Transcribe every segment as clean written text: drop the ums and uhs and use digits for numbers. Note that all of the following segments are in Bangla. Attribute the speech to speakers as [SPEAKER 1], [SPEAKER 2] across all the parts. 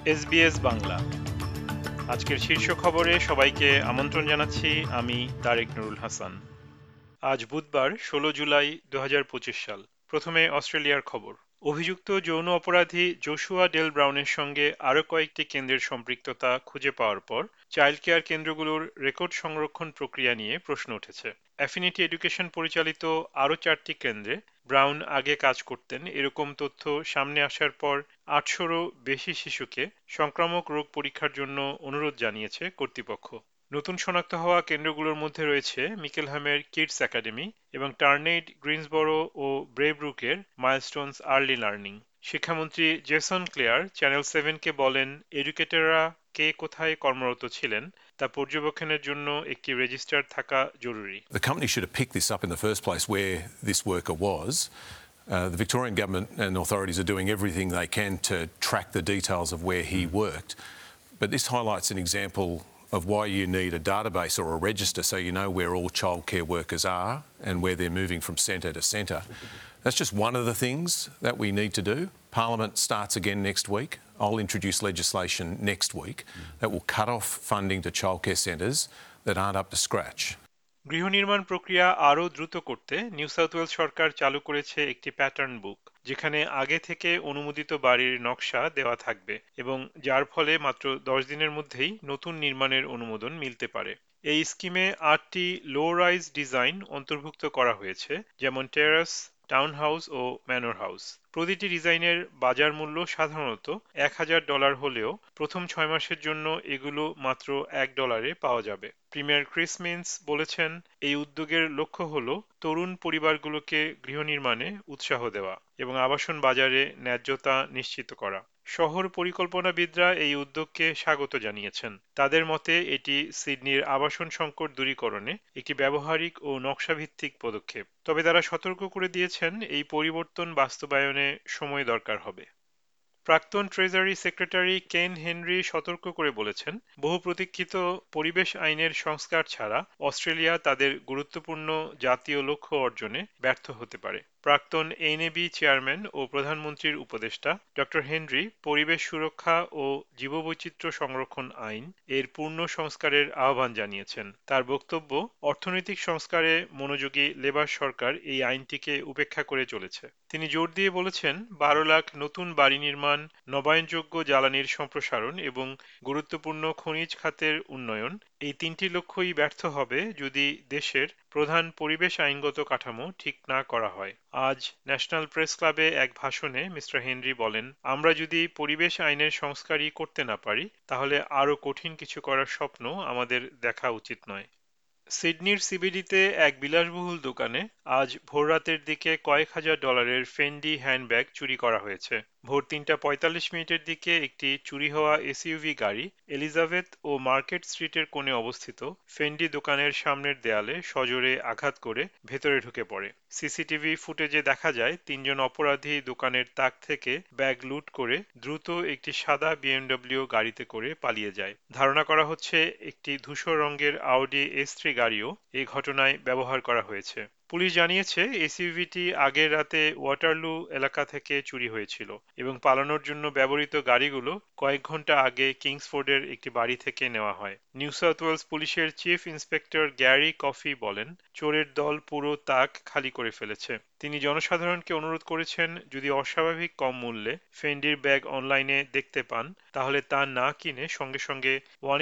[SPEAKER 1] এসবিএস বাংলা। আজকের শীর্ষ খবরে সবাইকে আমন্ত্রণ জানাচ্ছি। আমি তারেক নুরুল হাসান। আজ বুধবার ১৬ জুলাই ২০২৫ সাল। প্রথমে অস্ট্রেলিয়ার খবর। অভিযুক্ত যৌন অপরাধী জোশুয়া ডেল ব্রাউনের সঙ্গে আরও কয়েকটি কেন্দ্রের সম্পৃক্ততা খুঁজে পাওয়ার পর চাইল্ড কেয়ার কেন্দ্রগুলোর রেকর্ড সংরক্ষণ প্রক্রিয়া নিয়ে প্রশ্ন উঠেছে। অ্যাফিনিটি এডুকেশন পরিচালিত আরও ৪টি কেন্দ্রে ব্রাউন আগে কাজ করতেন এরকম তথ্য সামনে আসার পর ৮০০রও বেশি শিশুকে সংক্রামক রোগ পরীক্ষার জন্য অনুরোধ জানিয়েছে কর্তৃপক্ষ। নতুন শনাক্ত হওয়া কেন্দ্রগুলোর মধ্যে রয়েছে মিকেলহ্যামের কিডস একাডেমি এবং টার্নেইড গ্রিনসবরো ও ব্রেব্রুকের মাইলস্টোনস আর্লি লার্নিং। শিক্ষামন্ত্রী জেসন ক্লেয়ার চ্যানেল 7কে বলেন, এডুকেটররা কে কোথায় কর্মরত ছিলেন তা পর্যবেক্ষণের জন্য একটি রেজিস্টার থাকা জরুরি।
[SPEAKER 2] The company should have picked this up in the first place where this worker was. The Victorian government and authorities are doing everything they can to track the details of where he worked. But this highlights an example of why you need a database or a register so you know where all childcare workers are and where they're moving from centre to centre. That's just one of the things that we need to do. Parliament starts again next week. I'll introduce legislation next week that will cut off funding to childcare centres that aren't up to scratch.
[SPEAKER 1] গৃহ নির্মাণ প্রক্রিয়া আরও দ্রুত করতে নিউ সাউথ ওয়েলস সরকার চালু করেছে একটি প্যাটার্ন বুক, যেখানে আগে থেকে অনুমোদিত বাড়ির নকশা দেওয়া থাকবে এবং যার ফলে মাত্র ১০ দিনের মধ্যেই নতুন নির্মাণের অনুমোদন মিলতে পারে। এই স্কিমে ৮টি লো রাইজ ডিজাইন অন্তর্ভুক্ত করা হয়েছে, যেমন টেরাস, টাউন হাউস ও ম্যানর হাউস। প্রতিটি ডিজাইনের বাজার মূল্য সাধারণত $১,০০০ হলেও প্রথম ৬ মাসের জন্য এগুলো মাত্র $১ পাওয়া যাবে। প্রিমিয়ার ক্রিস মিন্স বলেছেন, এই উদ্যোগের লক্ষ্য হল তরুণ পরিবারগুলোকে গৃহ নির্মাণে উৎসাহ দেওয়া এবং আবাসন বাজারে ন্যায্যতা নিশ্চিত করা। শহর পরিকল্পনাবিদরা এই উদ্যোগকে স্বাগত জানিয়েছেন। তাদের মতে এটি সিডনির আবাসন সংকট দূরীকরণে একটি ব্যবহারিক ও নকশাভিত্তিক পদক্ষেপ। তবে তারা সতর্ক করে দিয়েছেন, এই পরিবর্তন বাস্তবায়নে সময় দরকার হবে। প্রাক্তন ট্রেজারি সেক্রেটারি কেন হেনরি সতর্ক করে বলেছেন, বহু প্রতীক্ষিত পরিবেশ আইনের সংস্কার ছাড়া অস্ট্রেলিয়া তাদের গুরুত্বপূর্ণ জাতীয় লক্ষ্য অর্জনে ব্যর্থ হতে পারে। প্রাক্তন এনএবি চেয়ারম্যান ও প্রধানমন্ত্রীর উপদেষ্টা ডক্টর হেনরি পরিবেশ সুরক্ষা ও জীববৈচিত্র্য সংরক্ষণ আইন এর পূর্ণ সংস্কারের আহ্বান জানিয়েছেন। তার বক্তব্য, অর্থনৈতিক সংস্কারে মনোযোগী লেবার সরকার এই আইনটিকে উপেক্ষা করে চলেছে। তিনি জোর দিয়ে বলেছেন, ১২ লাখ নতুন বাড়ি নির্মাণ, নবায়নযোগ্য জ্বালানির সম্প্রসারণ এবং গুরুত্বপূর্ণ খনিজ খাতের উন্নয়ন, এই তিনটি লক্ষ্যই ব্যর্থ হবে যদি দেশের প্রধান পরিবেশ আইনগত কাঠামো ঠিক না করা হয়। আজ ন্যাশনাল প্রেস ক্লাবে এক ভাষণে মিস্টার হেনরি বলেন, আমরা যদি পরিবেশ আইনের সংস্কারই করতে না পারি তাহলে আরও কঠিন কিছু করার স্বপ্ন আমাদের দেখা উচিত নয়। সিডনির সিবিডিতে এক বিলাসবহুল দোকানে আজ ভোররাতের দিকে কয়েক হাজার ডলারের ফেন্ডি হ্যান্ডব্যাগ চুরি করা হয়েছে। ভোর ৩:৪৫ দিকে একটি চুরি হওয়া এসইউভি গাড়ি এলিজাবেথ ও মার্কেট স্ট্রিটের কোণে অবস্থিত ফেন্ডি দোকানের সামনের দেয়ালে সজোরে আঘাত করে ভেতরে ঢুকে পড়ে। সিসিটিভি ফুটেজে দেখা যায় ৩ জন অপরাধী দোকানের তাক থেকে ব্যাগ লুট করে দ্রুত একটি সাদা বিএমডব্লিউ গাড়িতে করে পালিয়ে যায়। ধারণা করা হচ্ছে একটি ধূসর রঙের আউডি S3 গাড়িও এই ঘটনায় ব্যবহার করা হয়েছে। পুলিশ জানিয়েছে, এসইউভিটি আগের রাতে ওয়াটারলু এলাকা থেকে চুরি হয়েছিল এবং পালানোর জন্য ব্যবহৃত গাড়িগুলো কয়েক ঘন্টা আগে কিংসফোর্ডের একটি বাড়ি থেকে নেওয়া হয়। নিউ সাউথ ওয়েলস পুলিশের চিফ ইন্সপেক্টর গ্যারি কফি বলেন, চোরের দল পুরো তাক খালি করে ফেলেছে। তিনি জনসাধারণকে অনুরোধ করেছেন, যদি অস্বাভাবিক কম মূল্যে ফেন্ডির ব্যাগ অনলাইনে দেখতে পান তাহলে তা না কিনে সঙ্গে সঙ্গে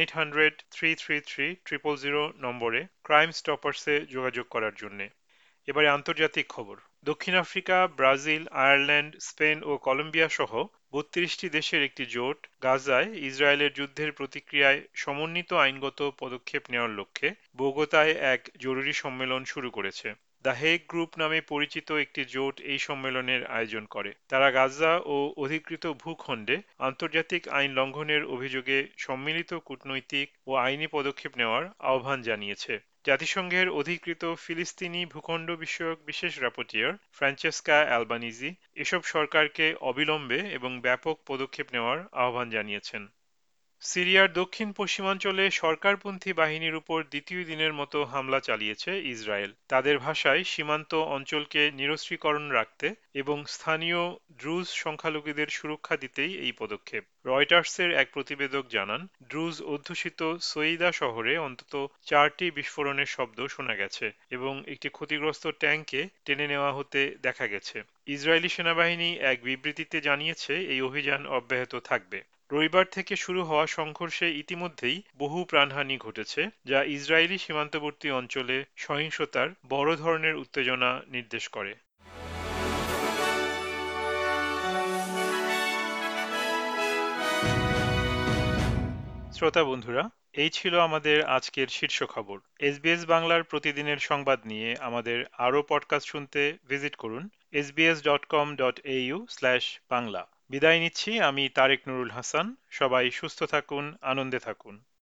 [SPEAKER 1] 1-800-333-000 নম্বরে ক্রাইম স্টপার্সে যোগাযোগ করার জন্য। এবারে আন্তর্জাতিক খবর। দক্ষিণ আফ্রিকা, ব্রাজিল, আয়ারল্যান্ড, স্পেন ও কলম্বিয়া সহ ৩২টি দেশের একটি জোট গাজায় ইসরায়েলের যুদ্ধের প্রতিক্রিয়ায় সমন্বিত আইনগত পদক্ষেপ নেওয়ার লক্ষ্যে বোগোতায় এক জরুরি সম্মেলন শুরু করেছে। দ্য হেগ গ্রুপ নামে পরিচিত একটি জোট এই সম্মেলনের আয়োজন করে। তারা গাজা ও অধিকৃত ভূখণ্ডে আন্তর্জাতিক আইন লঙ্ঘনের অভিযোগে সম্মিলিত কূটনৈতিক ও আইনি পদক্ষেপ নেওয়ার আহ্বান জানিয়েছে। জাতিসংঘের অধিকৃত ফিলিস্তিনি ভূখণ্ড বিষয়ক বিশেষ রাপোর্টিয়ার ফ্রান্সেস্কা অ্যালবানিজি এসব সরকারকে অবিলম্বে এবং ব্যাপক পদক্ষেপ নেওয়ার আহ্বান জানিয়েছেন। সিরিয়ার দক্ষিণ পশ্চিমাঞ্চলে সরকারপন্থী বাহিনীর উপর দ্বিতীয় দিনের মতো হামলা চালিয়েছে ইসরায়েল। তাদের ভাষায় সীমান্ত অঞ্চলকে নিরস্ত্রীকরণ রাখতে এবং স্থানীয় ড্রুজ সংখ্যালঘুদের সুরক্ষা দিতেই এই পদক্ষেপ। রয়টার্সের এক প্রতিবেদক জানান, ড্রুজ অধ্যুষিত সৈয়দা শহরে অন্তত 4টি বিস্ফোরণের শব্দ শোনা গেছে এবং একটি ক্ষতিগ্রস্ত ট্যাঙ্কে টেনে নেওয়া হতে দেখা গেছে। ইসরায়েলি সেনাবাহিনী এক বিবৃতিতে জানিয়েছে এই অভিযান অব্যাহত থাকবে। রবিবার থেকে শুরু হওয়া সংঘর্ষে ইতিমধ্যেই বহু প্রাণহানি ঘটেছে, যা ইসরায়েলি সীমান্তবর্তী অঞ্চলে সহিংসতার বড় ধরনের উত্তেজনা নির্দেশ করে। শ্রোতা বন্ধুরা, এই ছিল আমাদের আজকের শীর্ষ খবর। এসবিএস বাংলার প্রতিদিনের সংবাদ নিয়ে আমাদের আরও পডকাস্ট শুনতে ভিজিট করুন sbs.com.au/বাংলা। বিদায় নিচ্ছি, আমি তারেক নুরুল হাসান। সবাই সুস্থ থাকুন, আনন্দে থাকুন।